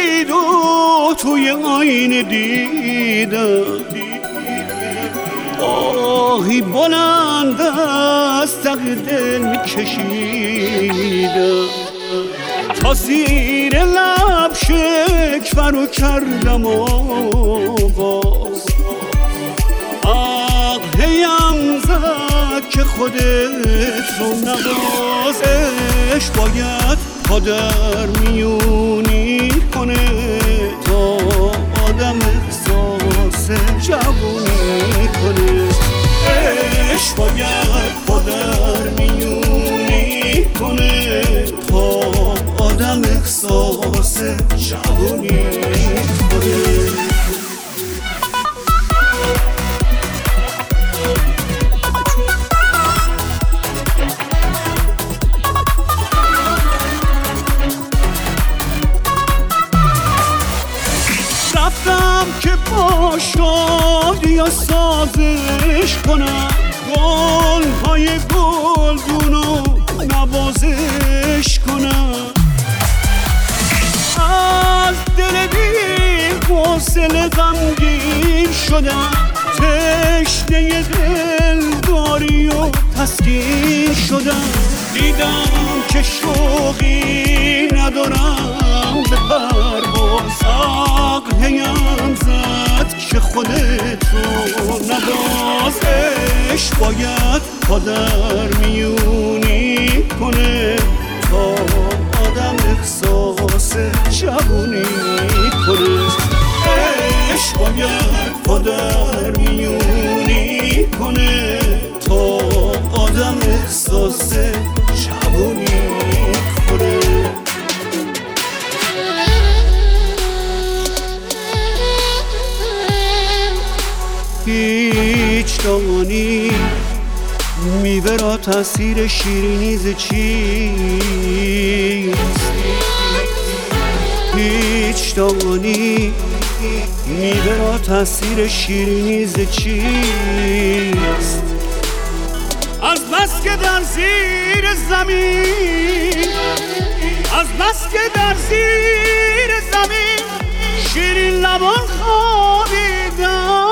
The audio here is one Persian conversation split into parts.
دید و توی آینه دیدم آهی بلند از تق دل میکشیدم تا زیر لب شکوه کردم و باز هیم زد که خودت رو نوازش باید قدر میونی کنه تا آدم احساس جوونی کنه عشق باید قدر میونی کنه تا آدم احساس جوونی کنه رفتم که با شادی سازش کنم گل‌های گلدونو نوازش کنم از دل بی حوصله غمگین شدم تشنه دلداری و تسکین شدم دیدم که شوقی ندارم به پرواز هیم زد که خودت رو نباز عشق باید قدر میونی کنه تا آدم احساس جوونی کنه عشق باید قدر میونی کنه تا آدم احساس جوونی کنه هیچ دانی میوه را تأثیر شیرینیز چیست هیچ دانی میوه را تأثیر شیرینیز چیست از بس که در زیر زمین از بس که در زیر زمین شیرین لبان خوابیدم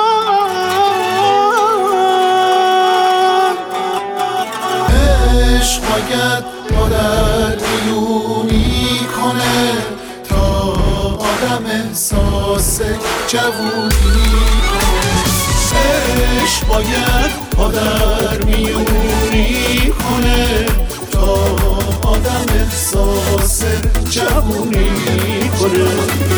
عشق باید قدر میونی کنه تا آدم احساس جوونی کنه عشق باید قدر میونی کنه تا آدم احساس جوونی کنه